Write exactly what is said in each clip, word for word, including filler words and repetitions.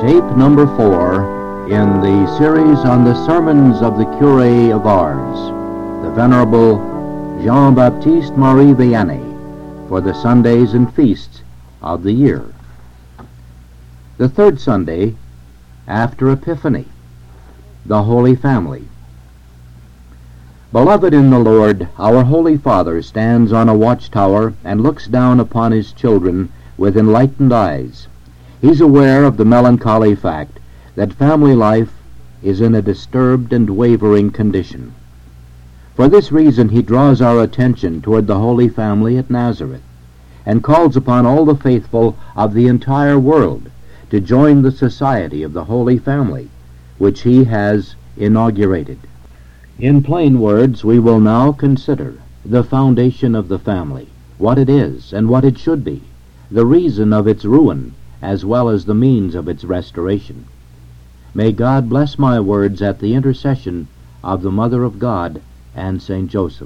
Tape number four in the series on the sermons of the Curé of Ars, the Venerable Jean-Baptiste Marie Vianney, for the Sundays and feasts of the year. The third Sunday after Epiphany, the Holy Family. Beloved in the Lord, our Holy Father stands on a watchtower and looks down upon his children with enlightened eyes. He's aware of the melancholy fact that family life is in a disturbed and wavering condition. For this reason he draws our attention toward the Holy Family at Nazareth and calls upon all the faithful of the entire world to join the society of the Holy Family, which he has inaugurated. In plain words, we will now consider the foundation of the family, what it is and what it should be, the reason of its ruin, as well as the means of its restoration. May God bless my words at the intercession of the Mother of God and Saint Joseph.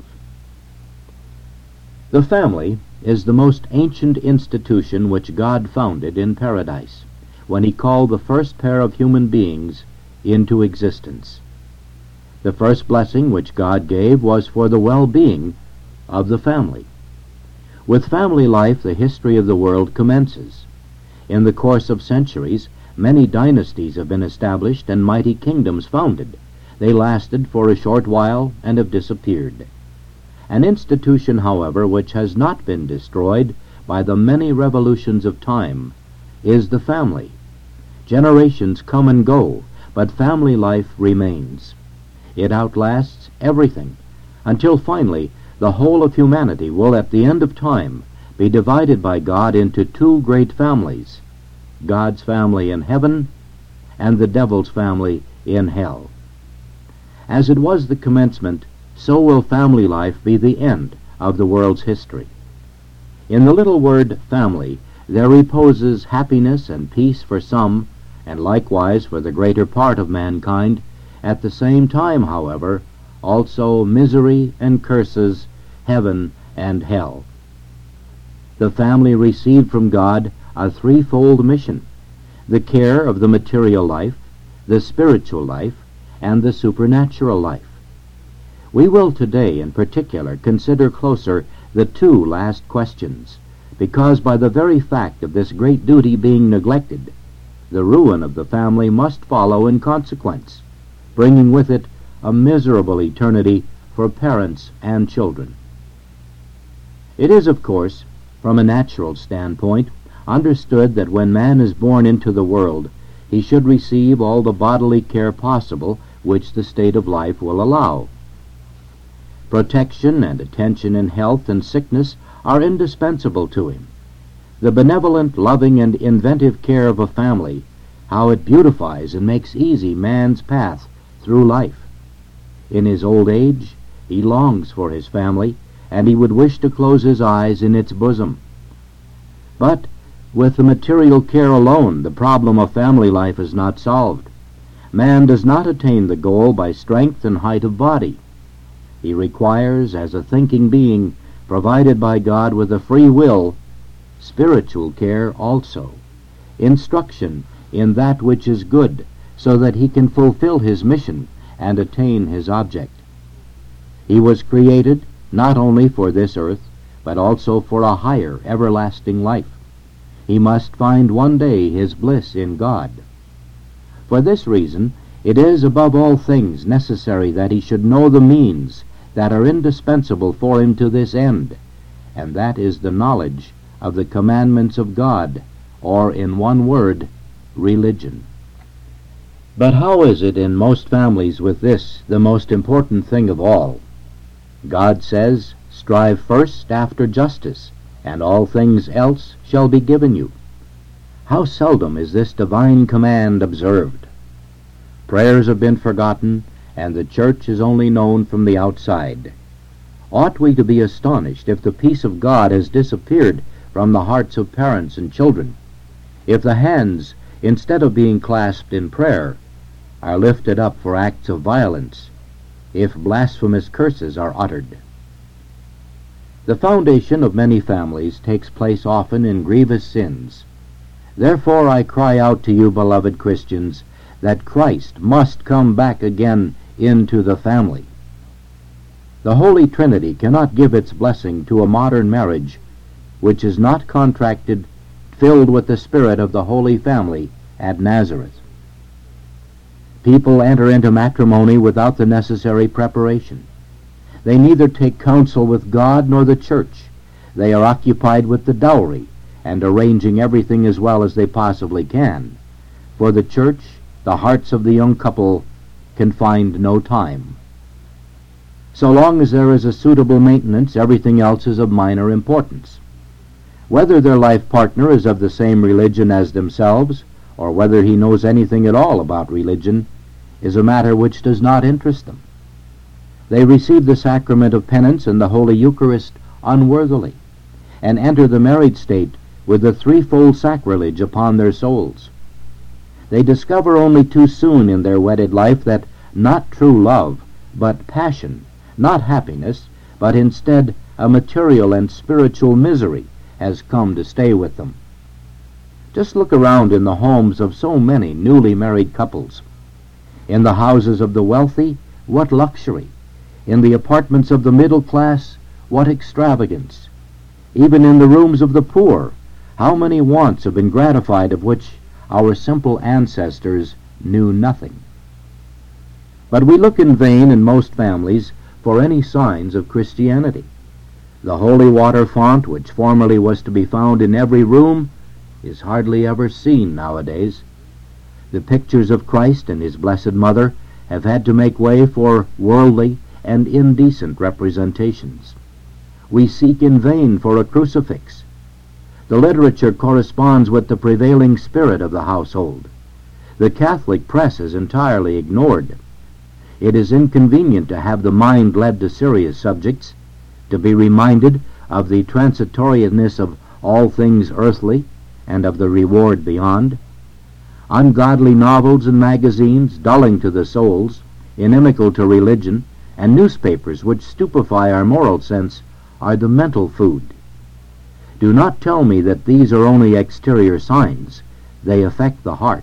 The family is the most ancient institution which God founded in paradise, when he called the first pair of human beings into existence. The first blessing which God gave was for the well-being of the family. With family life, the history of the world commences. In the course of centuries, many dynasties have been established and mighty kingdoms founded. They lasted for a short while and have disappeared. An institution, however, which has not been destroyed by the many revolutions of time is the family. Generations come and go, but family life remains. It outlasts everything, until finally the whole of humanity will at the end of time be divided by God into two great families, God's family in heaven and the devil's family in hell. As it was the commencement, so will family life be the end of the world's history. In the little word family, there reposes happiness and peace for some, and likewise for the greater part of mankind. At the same time, however, also misery and curses, heaven and hell. The family received from God a threefold mission: the care of the material life, the spiritual life, and the supernatural life. We will today in particular consider closer the two last questions, because by the very fact of this great duty being neglected, the ruin of the family must follow in consequence, bringing with it a miserable eternity for parents and children. It is, of course, from a natural standpoint, understood that when man is born into the world, he should receive all the bodily care possible which the state of life will allow. Protection and attention in health and sickness are indispensable to him. The benevolent, loving, and inventive care of a family, how it beautifies and makes easy man's path through life. In his old age, he longs for his family, and he would wish to close his eyes in its bosom. But with the material care alone, the problem of family life is not solved. Man does not attain the goal by strength and height of body. He requires, as a thinking being, provided by God with a free will, spiritual care also, instruction in that which is good, so that he can fulfill his mission and attain his object. He was created not only for this earth, but also for a higher, everlasting life. He must find one day his bliss in God. For this reason, it is above all things necessary that he should know the means that are indispensable for him to this end, and that is the knowledge of the commandments of God, or in one word, religion. But how is it in most families with this, the most important thing of all? God says, "Strive first after justice, and all things else shall be given you." How seldom is this divine command observed! Prayers have been forgotten, and the church is only known from the outside. Ought we to be astonished if the peace of God has disappeared from the hearts of parents and children, if the hands, instead of being clasped in prayer, are lifted up for acts of violence, if blasphemous curses are uttered? The foundation of many families takes place often in grievous sins. Therefore I cry out to you, beloved Christians, that Christ must come back again into the family. The Holy Trinity cannot give its blessing to a modern marriage which is not contracted, filled with the spirit of the Holy Family at Nazareth. People enter into matrimony without the necessary preparation. They neither take counsel with God nor the church. They are occupied with the dowry and arranging everything as well as they possibly can. For the church, the hearts of the young couple can find no time. So long as there is a suitable maintenance, everything else is of minor importance. Whether their life partner is of the same religion as themselves, or whether he knows anything at all about religion, is a matter which does not interest them. They receive the sacrament of penance and the Holy Eucharist unworthily, and enter the married state with the threefold sacrilege upon their souls. They discover only too soon in their wedded life that not true love, but passion, not happiness, but instead a material and spiritual misery has come to stay with them. Just look around in the homes of so many newly married couples. In the houses of the wealthy, what luxury! In the apartments of the middle class, what extravagance! Even in the rooms of the poor, how many wants have been gratified of which our simple ancestors knew nothing. But we look in vain in most families for any signs of Christianity. The holy water font, which formerly was to be found in every room, is hardly ever seen nowadays. The pictures of Christ and his Blessed Mother have had to make way for worldly and indecent representations. We seek in vain for a crucifix. The literature corresponds with the prevailing spirit of the household. The Catholic press is entirely ignored. It is inconvenient to have the mind led to serious subjects, to be reminded of the transitoriness of all things earthly and of the reward beyond. Ungodly novels and magazines, dulling to the souls, inimical to religion, and newspapers which stupefy our moral sense are the mental food. Do not tell me that these are only exterior signs. They affect the heart.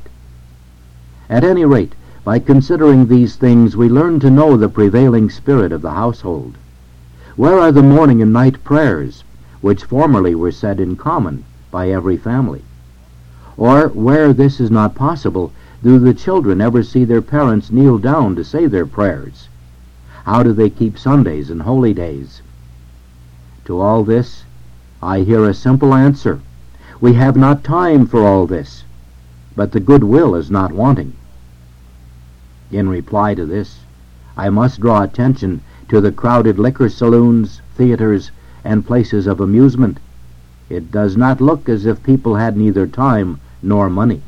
At any rate, by considering these things, we learn to know the prevailing spirit of the household. Where are the morning and night prayers, which formerly were said in common by every family? Or, where this is not possible, do the children ever see their parents kneel down to say their prayers? How do they keep Sundays and holy days? To all this, I hear a simple answer. We have not time for all this, but the good will is not wanting. In reply to this, I must draw attention to the crowded liquor saloons, theaters, and places of amusement. It does not look as if people had neither time nor money.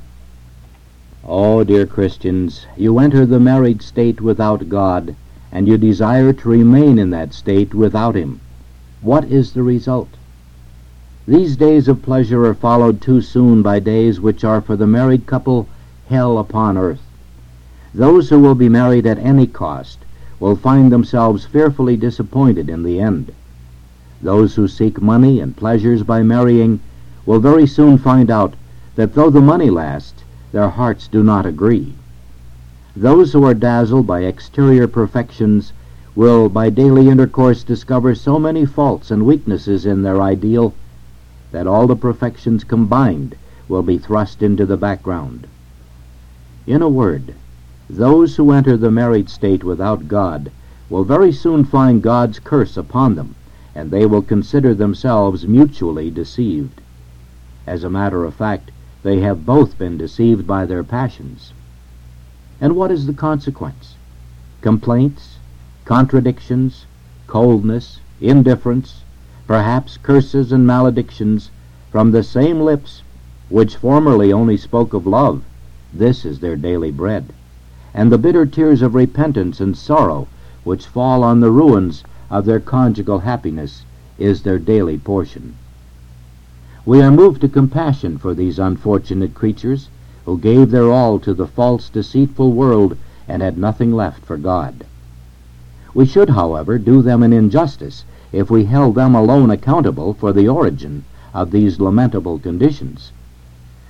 Oh, dear Christians, you enter the married state without God, and you desire to remain in that state without him. What is the result? These days of pleasure are followed too soon by days which are for the married couple hell upon earth. Those who will be married at any cost will find themselves fearfully disappointed in the end. Those who seek money and pleasures by marrying will very soon find out that though the money lasts, their hearts do not agree. Those who are dazzled by exterior perfections will by daily intercourse discover so many faults and weaknesses in their ideal that all the perfections combined will be thrust into the background. In a word, those who enter the married state without God will very soon find God's curse upon them, and they will consider themselves mutually deceived. As a matter of fact, they have both been deceived by their passions. And what is the consequence? Complaints, contradictions, coldness, indifference, perhaps curses and maledictions from the same lips which formerly only spoke of love. This is their daily bread. And the bitter tears of repentance and sorrow which fall on the ruins of their conjugal happiness is their daily portion. We are moved to compassion for these unfortunate creatures who gave their all to the false, deceitful world and had nothing left for God. We should, however, do them an injustice if we held them alone accountable for the origin of these lamentable conditions.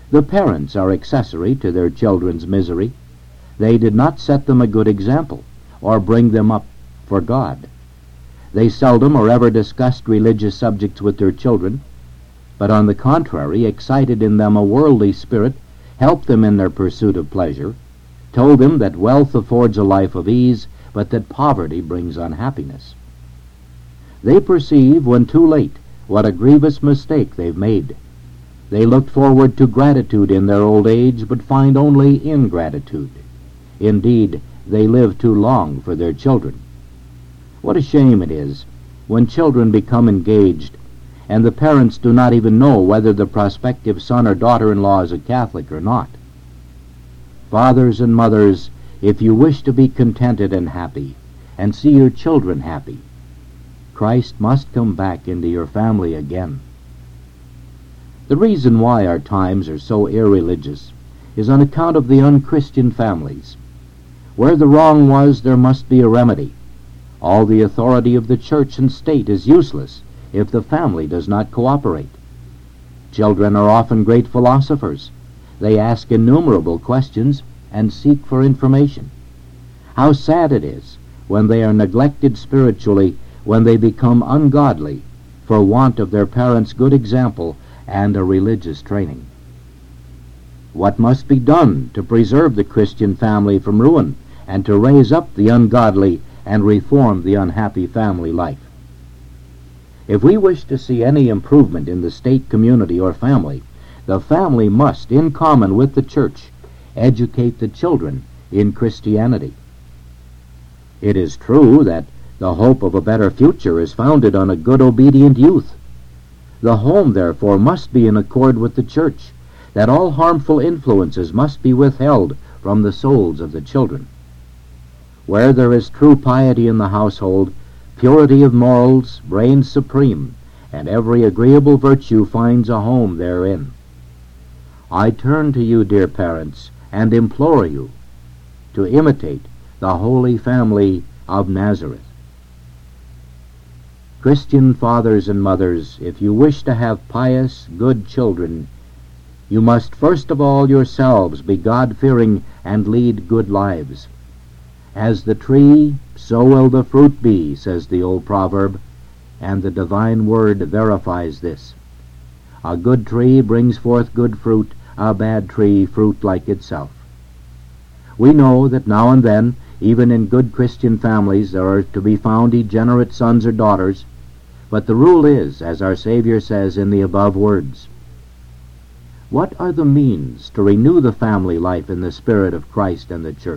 The parents are accessory to their children's misery. They did not set them a good example, or bring them up for God. They seldom or ever discussed religious subjects with their children, but on the contrary excited in them a worldly spirit, helped them in their pursuit of pleasure, told them that wealth affords a life of ease, but that poverty brings unhappiness. They perceive, when too late, what a grievous mistake they've made. They looked forward to gratitude in their old age, but find only ingratitude. Indeed, they live too long for their children. What a shame it is when children become engaged, and the parents do not even know whether the prospective son or daughter-in-law is a Catholic or not. Fathers and mothers, if you wish to be contented and happy, and see your children happy, Christ must come back into your family again. The reason why our times are so irreligious is on account of the unchristian families. Where the wrong was, there must be a remedy. All the authority of the church and state is useless if the family does not cooperate. Children are often great philosophers. They ask innumerable questions and seek for information. How sad it is when they are neglected spiritually, when they become ungodly for want of their parents' good example and a religious training. What must be done to preserve the Christian family from ruin and to raise up the ungodly and reform the unhappy family life? If we wish to see any improvement in the state, community, or family, the family must, in common with the church, educate the children in Christianity. It is true that the hope of a better future is founded on a good, obedient youth. The home, therefore, must be in accord with the church, that all harmful influences must be withheld from the souls of the children. Where there is true piety in the household, purity of morals reigns supreme, and every agreeable virtue finds a home therein. I turn to you, dear parents, and implore you to imitate the Holy Family of Nazareth. Christian fathers and mothers, if you wish to have pious, good children, you must first of all yourselves be God-fearing and lead good lives. As the tree, so will the fruit be, says the old proverb, and the divine word verifies this. A good tree brings forth good fruit, a bad tree fruit like itself. We know that now and then, even in good Christian families, there are to be found degenerate sons or daughters, but the rule is, as our Savior says in the above words. What are the means to renew the family life in the spirit of Christ and the church?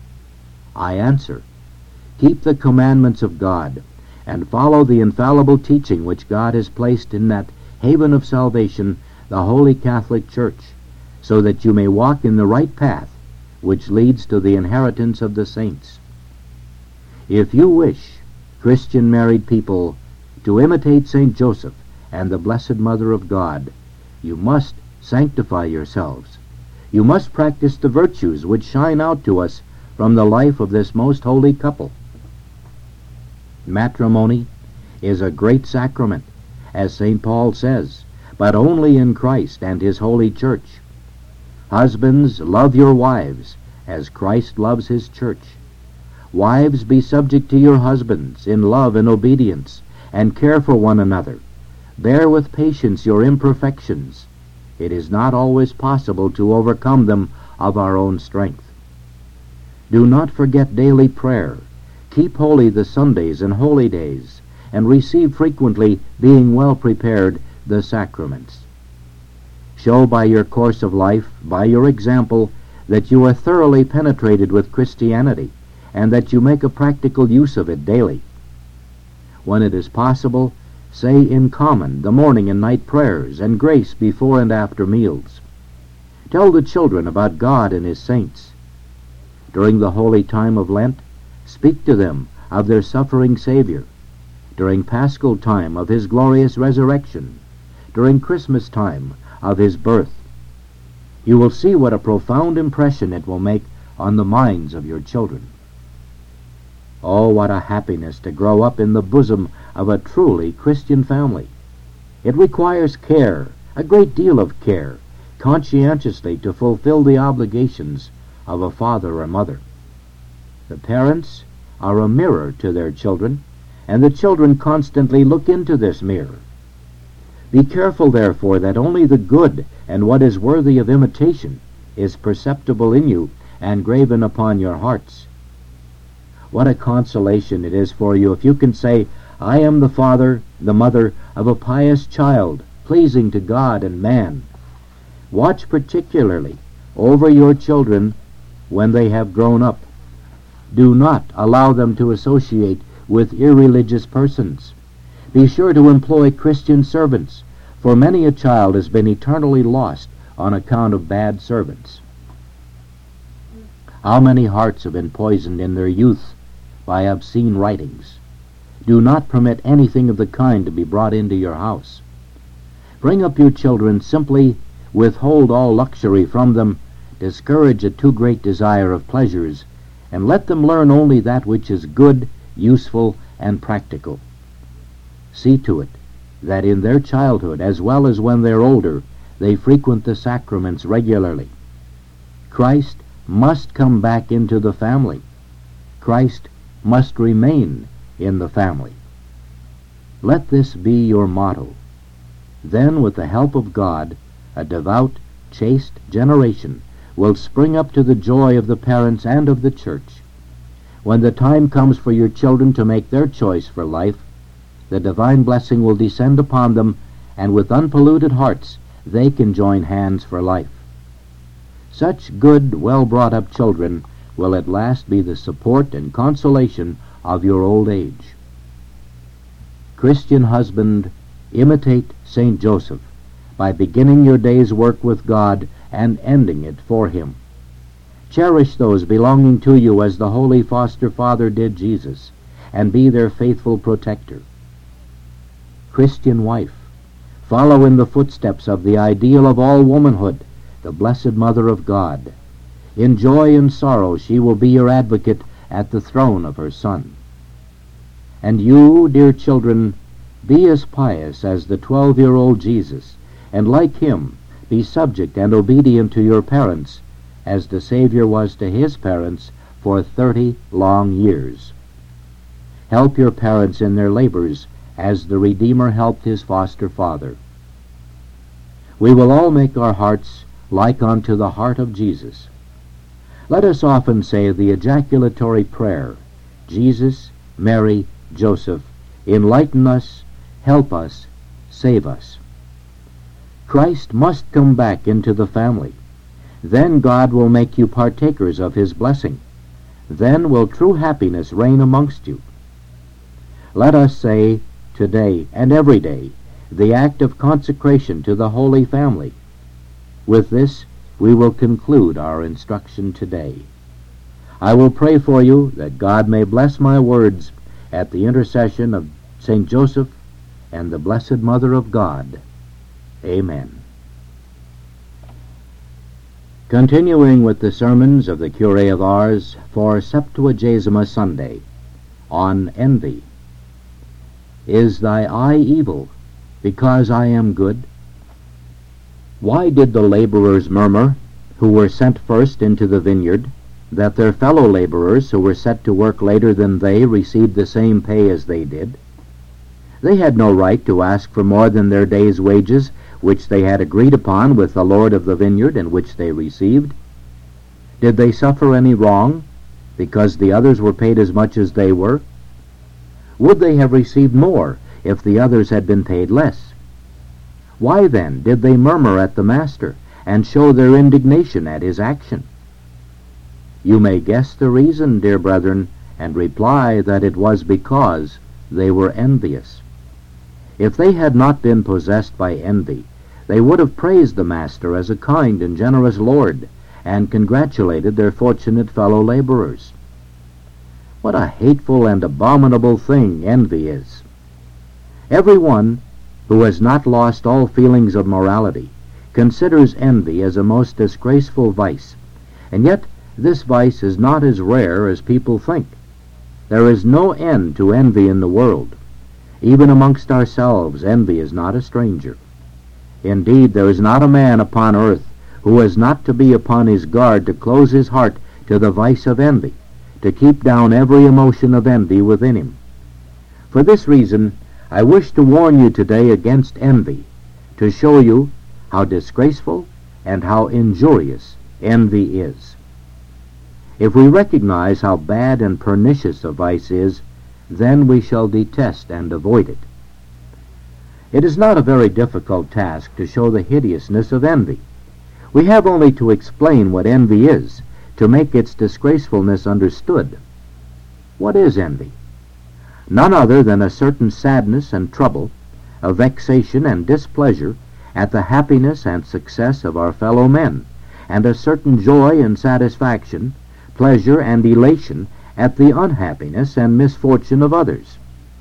I answer, keep the commandments of God, and follow the infallible teaching which God has placed in that haven of salvation, the Holy Catholic Church, so that you may walk in the right path, which leads to the inheritance of the saints. If you wish, Christian married people, to imitate Saint Joseph and the Blessed Mother of God, you must sanctify yourselves. You must practice the virtues which shine out to us from the life of this most holy couple. Matrimony is a great sacrament, as Saint Paul says, but only in Christ and his holy church. Husbands, love your wives, as Christ loves his church. Wives, be subject to your husbands in love and obedience, and care for one another. Bear with patience your imperfections. It is not always possible to overcome them of our own strength. Do not forget daily prayer. Keep holy the Sundays and holy days, and receive frequently, being well prepared, the sacraments. Show by your course of life, by your example, that you are thoroughly penetrated with Christianity, and that you make a practical use of it daily. When it is possible, say in common the morning and night prayers and grace before and after meals. Tell the children about God and his saints. During the holy time of Lent, speak to them of their suffering Savior. During Paschal time, of his glorious resurrection. During Christmas time, of his birth. You will see what a profound impression it will make on the minds of your children. Oh, what a happiness to grow up in the bosom of a truly Christian family. It requires care, a great deal of care, conscientiously to fulfill the obligations of a father or mother. The parents are a mirror to their children, and the children constantly look into this mirror. Be careful, therefore, that only the good and what is worthy of imitation is perceptible in you and graven upon your hearts. What a consolation it is for you if you can say, I am the father, the mother of a pious child, pleasing to God and man. Watch particularly over your children when they have grown up. Do not allow them to associate with irreligious persons. Be sure to employ Christian servants, for many a child has been eternally lost on account of bad servants. How many hearts have been poisoned in their youth by obscene writings? Do not permit anything of the kind to be brought into your house. Bring up your children simply, withhold all luxury from them, discourage a too great desire of pleasures, and let them learn only that which is good, useful, and practical. See to it that in their childhood, as well as when they're older, they frequent the sacraments regularly. Christ must come back into the family. Christ must remain in the family. Let this be your motto. Then, with the help of God, a devout, chaste generation will spring up to the joy of the parents and of the church. When the time comes for your children to make their choice for life, the divine blessing will descend upon them, and with unpolluted hearts they can join hands for life. Such good, well-brought-up children will at last be the support and consolation of your old age. Christian husband, imitate Saint Joseph by beginning your day's work with God and ending it for Him. Cherish those belonging to you as the Holy Foster Father did Jesus, and be their faithful protector. Christian wife, follow in the footsteps of the ideal of all womanhood, the Blessed Mother of God. In joy and sorrow she will be your advocate at the throne of her Son. And you, dear children, be as pious as the twelve-year-old Jesus, and like him, be subject and obedient to your parents, as the Savior was to his parents for thirty long years. Help your parents in their labors, as the Redeemer helped his foster father. We will all make our hearts like unto the heart of Jesus. Let us often say the ejaculatory prayer, Jesus, Mary, Joseph, enlighten us, help us, save us. Christ must come back into the family. Then God will make you partakers of his blessing. Then will true happiness reign amongst you. Let us say, today and every day, the act of consecration to the Holy Family. With this, we will conclude our instruction today. I will pray for you that God may bless my words at the intercession of Saint Joseph and the Blessed Mother of God. Amen. Continuing with the sermons of the Curé of Ars for Septuagesima Sunday, on envy. Is thy eye evil, because I am good? Why did the laborers murmur, who were sent first into the vineyard, that their fellow laborers, who were set to work later than they, received the same pay as they did? They had no right to ask for more than their day's wages, which they had agreed upon with the Lord of the vineyard, and which they received. Did they suffer any wrong, because the others were paid as much as they were? Would they have received more if the others had been paid less? Why then did they murmur at the master, and show their indignation at his action? You may guess the reason, dear brethren, and reply that it was because they were envious. If they had not been possessed by envy, they would have praised the master as a kind and generous Lord, and congratulated their fortunate fellow laborers. What a hateful and abominable thing envy is! Every one who has not lost all feelings of morality considers envy as a most disgraceful vice, and yet this vice is not as rare as people think. There is no end to envy in the world. Even amongst ourselves, envy is not a stranger. Indeed, there is not a man upon earth who is not to be upon his guard to close his heart to the vice of envy, to keep down every emotion of envy within him. For this reason, I wish to warn you today against envy, to show you how disgraceful and how injurious envy is. If we recognize how bad and pernicious a vice is, then we shall detest and avoid it. It is not a very difficult task to show the hideousness of envy. We have only to explain what envy is, to make its disgracefulness understood. What is envy? None other than a certain sadness and trouble, a vexation and displeasure at the happiness and success of our fellow men, and a certain joy and satisfaction, pleasure and elation at the unhappiness and misfortune of others.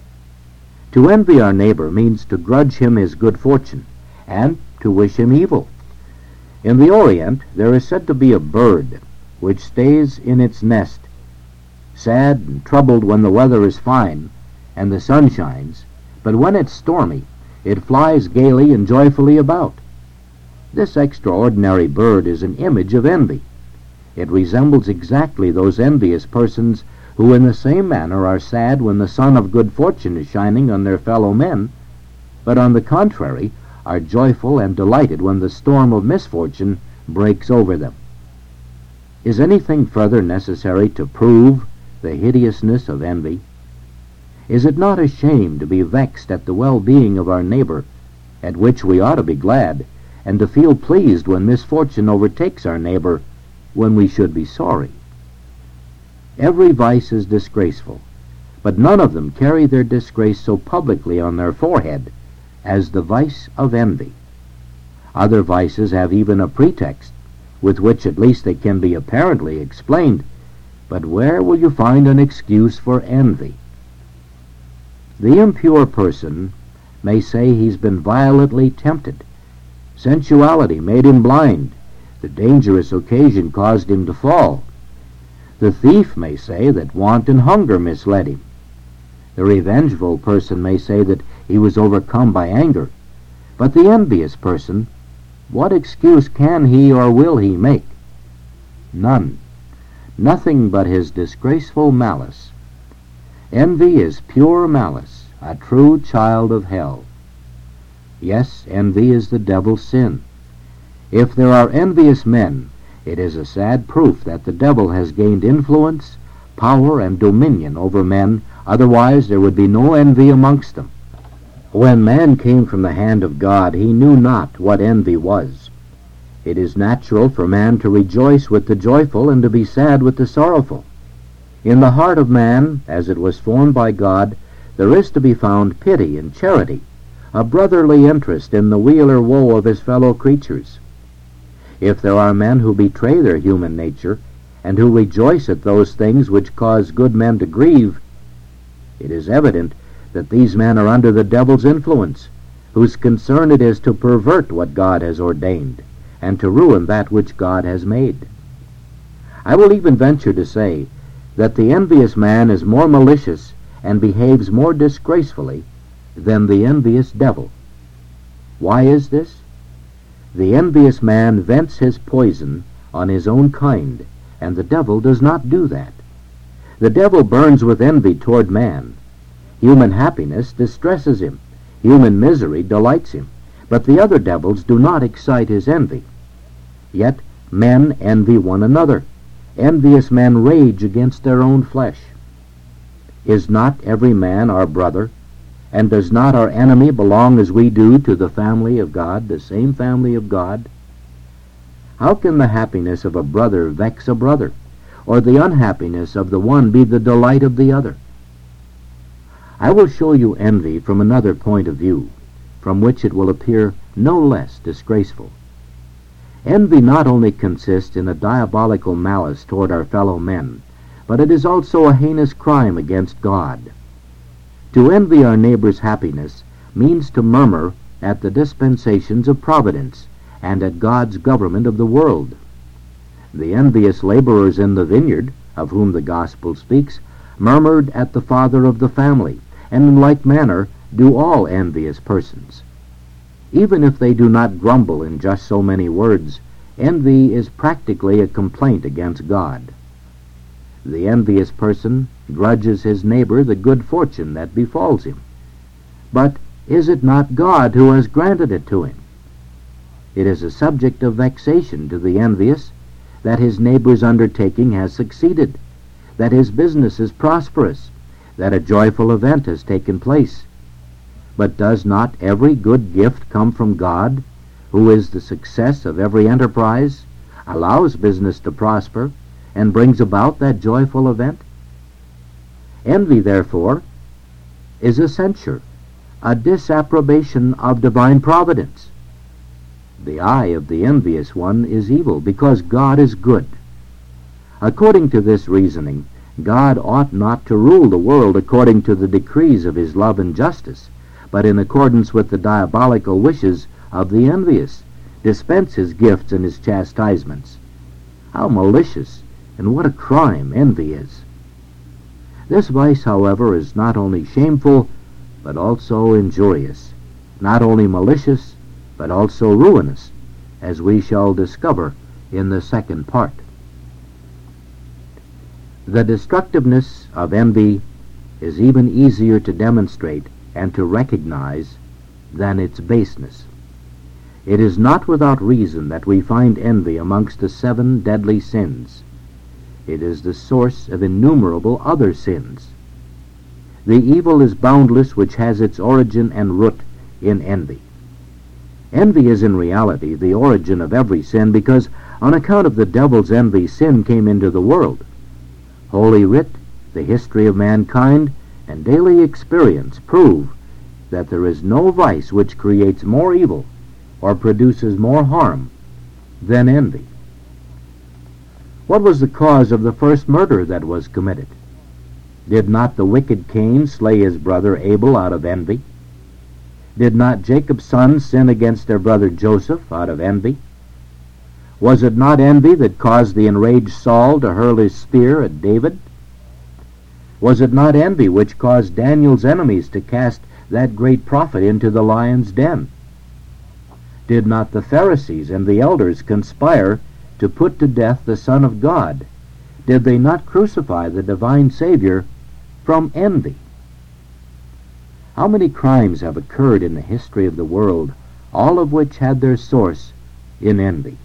To envy our neighbor means to grudge him his good fortune, and to wish him evil. In the Orient, there is said to be a bird which stays in its nest, sad and troubled when the weather is fine and the sun shines, but when it's stormy, it flies gaily and joyfully about. This extraordinary bird is an image of envy. It resembles exactly those envious persons who in the same manner are sad when the sun of good fortune is shining on their fellow men, but on the contrary are joyful and delighted when the storm of misfortune breaks over them. Is anything further necessary to prove the hideousness of envy? Is it not a shame to be vexed at the well-being of our neighbor, at which we ought to be glad, and to feel pleased when misfortune overtakes our neighbor, when we should be sorry? Every vice is disgraceful, but none of them carry their disgrace so publicly on their forehead as the vice of envy. Other vices have even a pretext, with which at least they can be apparently explained, but where will you find an excuse for envy? The impure person may say he's been violently tempted. Sensuality made him blind. The dangerous occasion caused him to fall. The thief may say that want and hunger misled him. The revengeful person may say that he was overcome by anger. But the envious person, what excuse can he or will he make? None. Nothing but his disgraceful malice. Envy is pure malice, a true child of hell. Yes, envy is the devil's sin. If there are envious men, it is a sad proof that the devil has gained influence, power, and dominion over men, otherwise there would be no envy amongst them. When man came from the hand of God, he knew not what envy was. It is natural for man to rejoice with the joyful and to be sad with the sorrowful. In the heart of man, as it was formed by God, there is to be found pity and charity, a brotherly interest in the weal or woe of his fellow creatures. If there are men who betray their human nature, and who rejoice at those things which cause good men to grieve, it is evident that these men are under the devil's influence, whose concern it is to pervert what God has ordained, and to ruin that which God has made. I will even venture to say that the envious man is more malicious and behaves more disgracefully than the envious devil. Why is this? The envious man vents his poison on his own kind, and the devil does not do that. The devil burns with envy toward man. Human happiness distresses him. Human misery delights him. But the other devils do not excite his envy. Yet men envy one another. Envious men rage against their own flesh. Is not every man our brother? And does not our enemy belong as we do to the family of God, the same family of God? How can the happiness of a brother vex a brother, or the unhappiness of the one be the delight of the other? I will show you envy from another point of view, from which it will appear no less disgraceful. Envy not only consists in a diabolical malice toward our fellow men, but it is also a heinous crime against God. To envy our neighbor's happiness means to murmur at the dispensations of providence and at God's government of the world. The envious laborers in the vineyard, of whom the gospel speaks, murmured at the father of the family, and in like manner do all envious persons. Even if they do not grumble in just so many words, envy is practically a complaint against God. The envious person grudges his neighbor the good fortune that befalls him. But is it not God who has granted it to him? It is a subject of vexation to the envious that his neighbor's undertaking has succeeded, that his business is prosperous, that a joyful event has taken place. But does not every good gift come from God, who is the success of every enterprise, allows business to prosper, and brings about that joyful event? Envy, therefore, is a censure, a disapprobation of divine providence. The eye of the envious one is evil, because God is good. According to this reasoning, God ought not to rule the world according to the decrees of his love and justice, but in accordance with the diabolical wishes of the envious, dispense his gifts and his chastisements. How malicious and what a crime envy is! This vice, however, is not only shameful, but also injurious, not only malicious, but also ruinous, as we shall discover in the second part. The destructiveness of envy is even easier to demonstrate and to recognize than its baseness. It is not without reason that we find envy amongst the seven deadly sins. It is the source of innumerable other sins. The evil is boundless which has its origin and root in envy. Envy is in reality the origin of every sin, because on account of the devil's envy, sin came into the world. Holy Writ, the history of mankind, and daily experience prove that there is no vice which creates more evil or produces more harm than envy. What was the cause of the first murder that was committed? Did not the wicked Cain slay his brother Abel out of envy? Did not Jacob's sons sin against their brother Joseph out of envy? Was it not envy that caused the enraged Saul to hurl his spear at David? Was it not envy which caused Daniel's enemies to cast that great prophet into the lion's den? Did not the Pharisees and the elders conspire to put to death the Son of God? Did they not crucify the divine Savior from envy? How many crimes have occurred in the history of the world, all of which had their source in envy?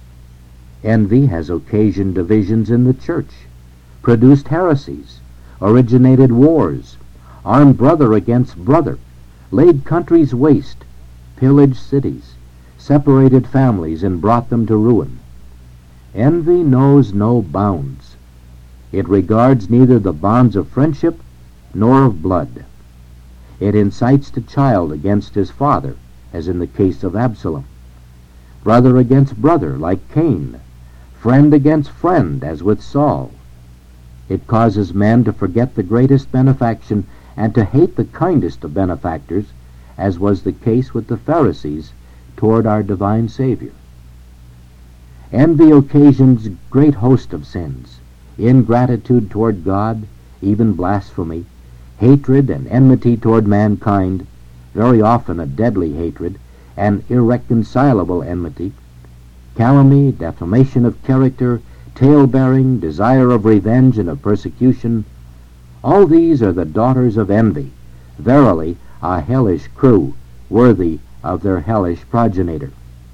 Envy has occasioned divisions in the church, produced heresies, originated wars, armed brother against brother, laid countries waste, pillaged cities, separated families, and brought them to ruin. Envy knows no bounds. It regards neither the bonds of friendship nor of blood. It incites the child against his father, as in the case of Absalom, brother against brother, like Cain, friend against friend, as with Saul. It causes men to forget the greatest benefaction and to hate the kindest of benefactors, as was the case with the Pharisees toward our divine Savior. Envy occasions great host of sins: ingratitude toward God, even blasphemy, hatred and enmity toward mankind, very often a deadly hatred, and irreconcilable enmity, calumny, defamation of character, tale-bearing, desire of revenge and of persecution. All these are the daughters of envy, verily a hellish crew, worthy of their hellish progenitor.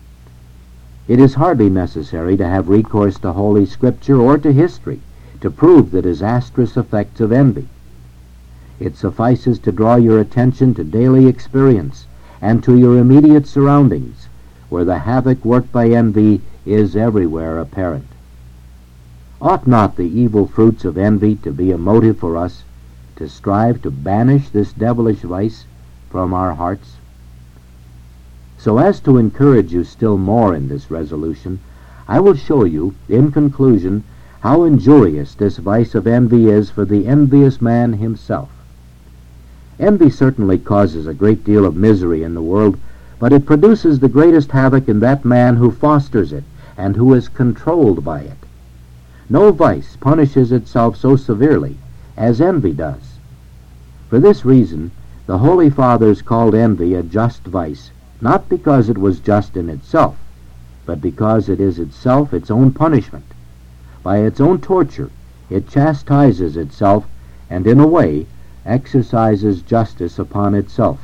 It is hardly necessary to have recourse to Holy Scripture or to history to prove the disastrous effects of envy. It suffices to draw your attention to daily experience and to your immediate surroundings, where the havoc worked by envy is everywhere apparent. Ought not the evil fruits of envy to be a motive for us to strive to banish this devilish vice from our hearts? So as to encourage you still more in this resolution, I will show you, in conclusion, how injurious this vice of envy is for the envious man himself. Envy certainly causes a great deal of misery in the world, but it produces the greatest havoc in that man who fosters it and who is controlled by it. No vice punishes itself so severely as envy does. For this reason, the Holy Fathers called envy a just vice, not because it was just in itself, but because it is itself its own punishment. By its own torture, it chastises itself, and in a way exercises justice upon itself.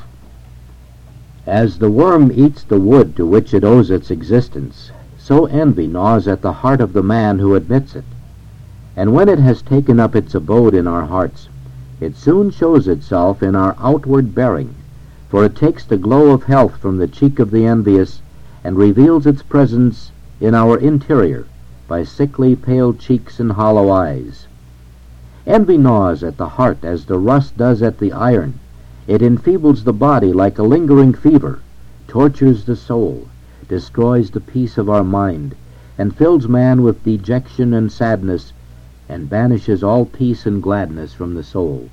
As the worm eats the wood to which it owes its existence, so envy gnaws at the heart of the man who admits it. And when it has taken up its abode in our hearts, it soon shows itself in our outward bearing, for it takes the glow of health from the cheek of the envious and reveals its presence in our interior by sickly pale cheeks and hollow eyes. Envy gnaws at the heart as the rust does at the iron. It enfeebles the body like a lingering fever, tortures the soul, destroys the peace of our mind, and fills man with dejection and sadness, and banishes all peace and gladness from the soul.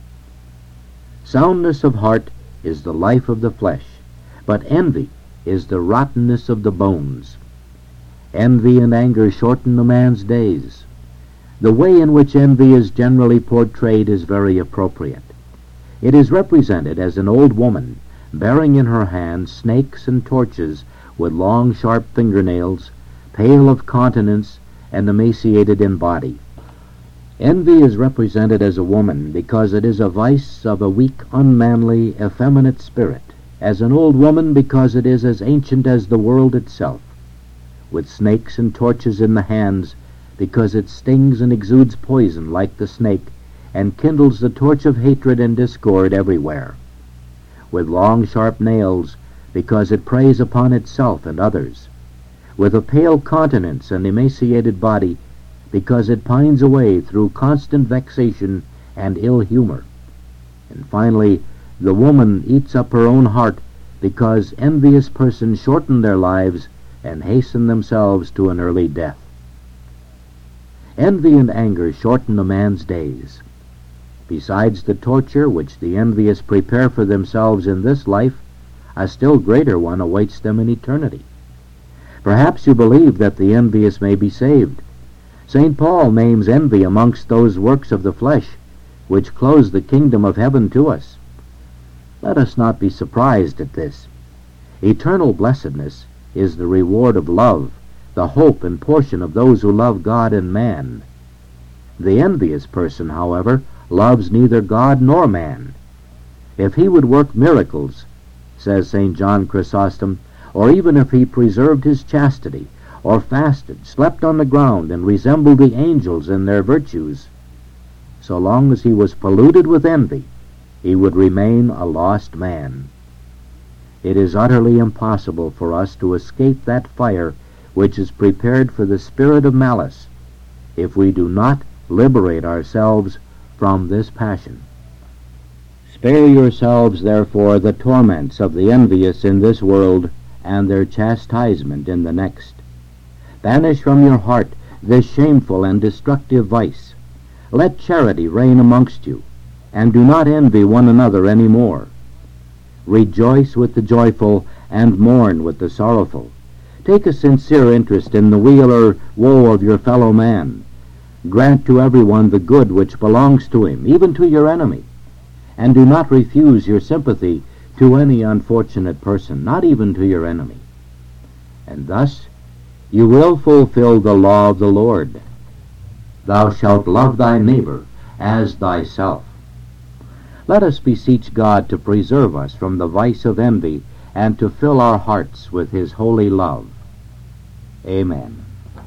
Soundness of heart is the life of the flesh, but envy is the rottenness of the bones. Envy and anger shorten a man's days. The way in which envy is generally portrayed is very appropriate. It is represented as an old woman bearing in her hand snakes and torches with long sharp fingernails, pale of countenance, and emaciated in body. Envy is represented as a woman because it is a vice of a weak, unmanly, effeminate spirit, as an old woman because it is as ancient as the world itself, with snakes and torches in the hands because it stings and exudes poison like the snake and kindles the torch of hatred and discord everywhere, with long sharp nails because it preys upon itself and others, with a pale countenance and emaciated body because it pines away through constant vexation and ill humor. And finally, the woman eats up her own heart because envious persons shorten their lives and hasten themselves to an early death. Envy and anger shorten a man's days. Besides the torture which the envious prepare for themselves in this life, a still greater one awaits them in eternity. Perhaps you believe that the envious may be saved. Saint Paul names envy amongst those works of the flesh which close the kingdom of heaven to us. Let us not be surprised at this. Eternal blessedness is the reward of love, the hope and portion of those who love God and man. The envious person, however, loves neither God nor man. If he would work miracles, says Saint John Chrysostom, or even if he preserved his chastity, or fasted, slept on the ground, and resembled the angels in their virtues, so long as he was polluted with envy, he would remain a lost man. It is utterly impossible for us to escape that fire which is prepared for the spirit of malice if we do not liberate ourselves from this passion. Spare yourselves, therefore, the torments of the envious in this world and their chastisement in the next. Banish from your heart this shameful and destructive vice. Let charity reign amongst you, and do not envy one another any more. Rejoice with the joyful, and mourn with the sorrowful. Take a sincere interest in the weal or woe of your fellow man. Grant to everyone the good which belongs to him, even to your enemy. And do not refuse your sympathy to any unfortunate person, not even to your enemy. And thus you will fulfill the law of the Lord. Thou shalt love thy neighbor as thyself. Let us beseech God to preserve us from the vice of envy and to fill our hearts with his holy love. Amen.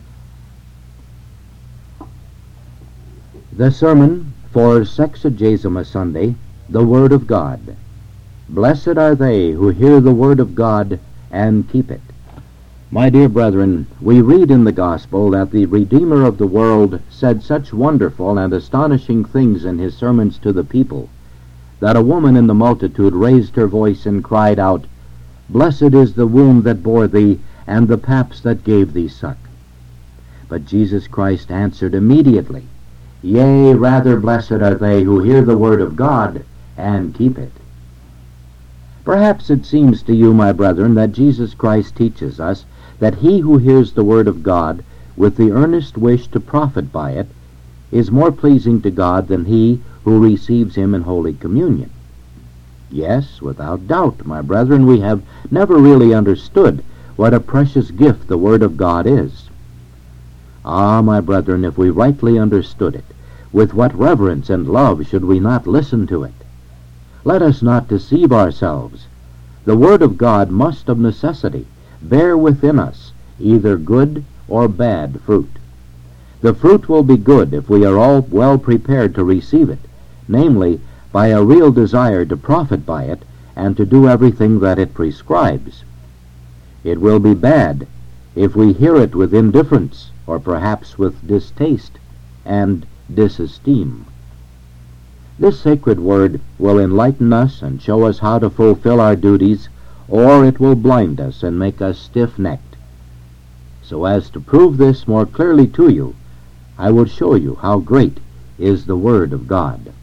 The sermon for Sexagesima Sunday, the Word of God. Blessed are they who hear the Word of God and keep it. My dear brethren, we read in the Gospel that the Redeemer of the world said such wonderful and astonishing things in his sermons to the people that a woman in the multitude raised her voice and cried out, Blessed is the womb that bore thee, and the paps that gave thee suck. But Jesus Christ answered immediately, Yea, rather blessed are they who hear the word of God and keep it. Perhaps it seems to you, my brethren, that Jesus Christ teaches us that he who hears the word of God with the earnest wish to profit by it is more pleasing to God than he who receives him in Holy Communion. Yes, without doubt, my brethren, we have never really understood what a precious gift the Word of God is. Ah, my brethren, if we rightly understood it, with what reverence and love should we not listen to it? Let us not deceive ourselves. The Word of God must of necessity bear within us either good or bad fruit. The fruit will be good if we are all well prepared to receive it, namely, by a real desire to profit by it and to do everything that it prescribes. It will be bad if we hear it with indifference, or perhaps with distaste and disesteem. This sacred word will enlighten us and show us how to fulfill our duties, or it will blind us and make us stiff-necked. So as to prove this more clearly to you, I will show you how great is the Word of God.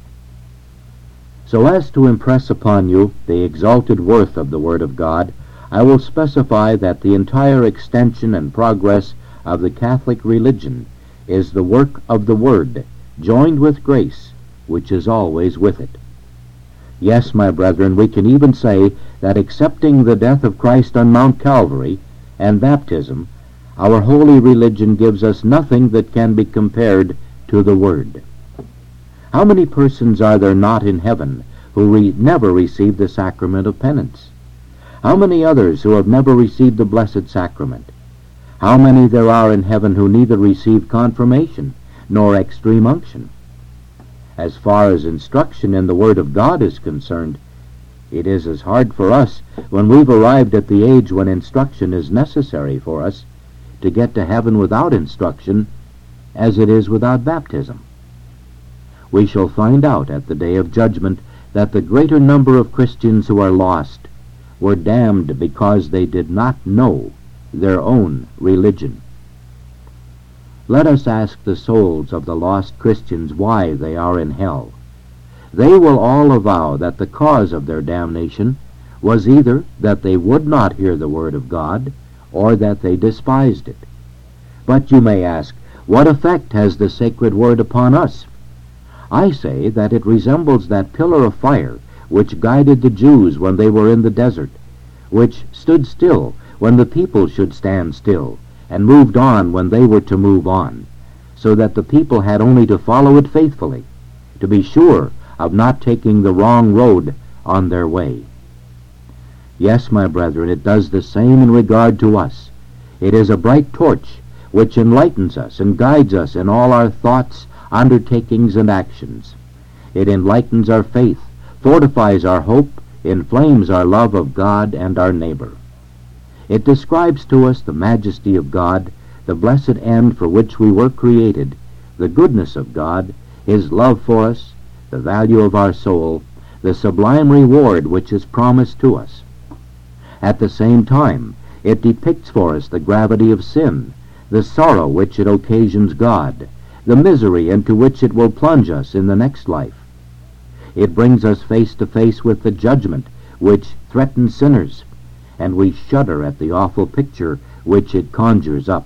So as to impress upon you the exalted worth of the Word of God, I will specify that the entire extension and progress of the Catholic religion is the work of the Word, joined with grace, which is always with it. Yes, my brethren, we can even say that accepting the death of Christ on Mount Calvary and baptism, our holy religion gives us nothing that can be compared to the Word. How many persons are there not in heaven who re- never received the sacrament of penance? How many others who have never received the Blessed Sacrament? How many there are in heaven who neither receive confirmation nor extreme unction? As far as instruction in the Word of God is concerned, it is as hard for us, when we've arrived at the age when instruction is necessary for us, to get to heaven without instruction as it is without baptism. We shall find out at the day of judgment that the greater number of Christians who are lost were damned because they did not know their own religion. Let us ask the souls of the lost Christians why they are in hell. They will all avow that the cause of their damnation was either that they would not hear the Word of God, or that they despised it. But you may ask, what effect has the sacred Word upon us? I say that it resembles that pillar of fire which guided the Jews when they were in the desert, which stood still when the people should stand still, and moved on when they were to move on, so that the people had only to follow it faithfully, to be sure of not taking the wrong road on their way. Yes, my brethren, it does the same in regard to us. It is a bright torch which enlightens us and guides us in all our thoughts, undertakings, and actions. It enlightens our faith, fortifies our hope, inflames our love of God and our neighbor. It describes to us the majesty of God, the blessed end for which we were created, the goodness of God, His love for us, the value of our soul, the sublime reward which is promised to us. At the same time, it depicts for us the gravity of sin, the sorrow which it occasions God, the misery into which it will plunge us in the next life. It brings us face to face with the judgment which threatens sinners, and we shudder at the awful picture which it conjures up.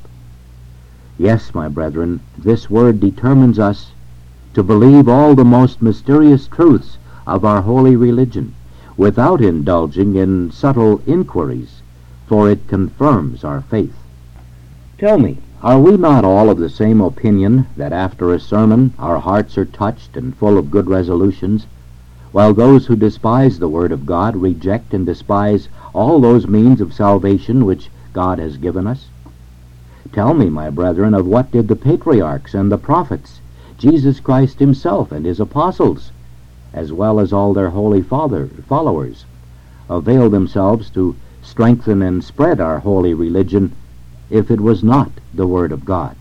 Yes, my brethren, this word determines us to believe all the most mysterious truths of our holy religion, without indulging in subtle inquiries, for it confirms our faith. Tell me, are we not all of the same opinion that after a sermon our hearts are touched and full of good resolutions, while those who despise the Word of God reject and despise all those means of salvation which God has given us? Tell me, my brethren, of what did the patriarchs and the prophets, Jesus Christ Himself and His apostles, as well as all their holy father followers, avail themselves to strengthen and spread our holy religion if it was not the Word of God?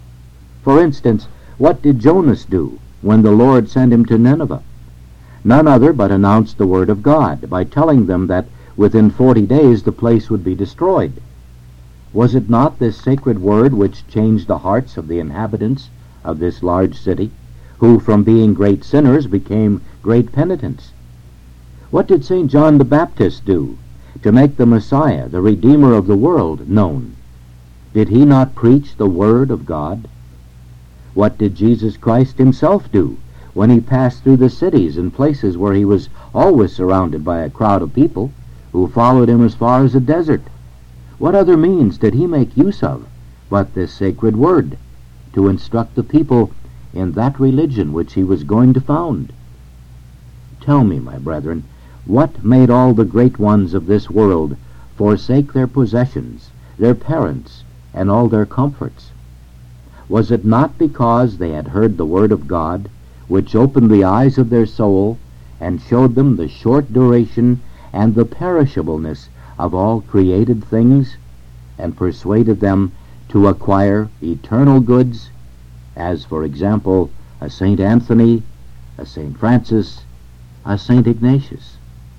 For instance, what did Jonas do when the Lord sent him to Nineveh? None other but announced the Word of God by telling them that within forty days the place would be destroyed. Was it not this sacred word which changed the hearts of the inhabitants of this large city, who from being great sinners became great penitents? What did Saint John the Baptist do to make the Messiah, the Redeemer of the world, known? Did he not preach the Word of God? What did Jesus Christ Himself do when he passed through the cities and places where he was always surrounded by a crowd of people who followed him as far as the desert? What other means did he make use of but this sacred word to instruct the people in that religion which he was going to found? Tell me, my brethren, what made all the great ones of this world forsake their possessions, their parents, and all their comforts? Was it not because they had heard the word of God, which opened the eyes of their soul and showed them the short duration and the perishableness of all created things, and persuaded them to acquire eternal goods, as, for example, a Saint Anthony, a Saint Francis, a Saint Ignatius?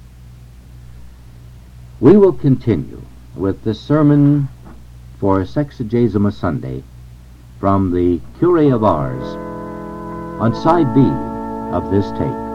We will continue with the sermon for Sexagesima Sunday from the Curé of Ars on side B of this tape.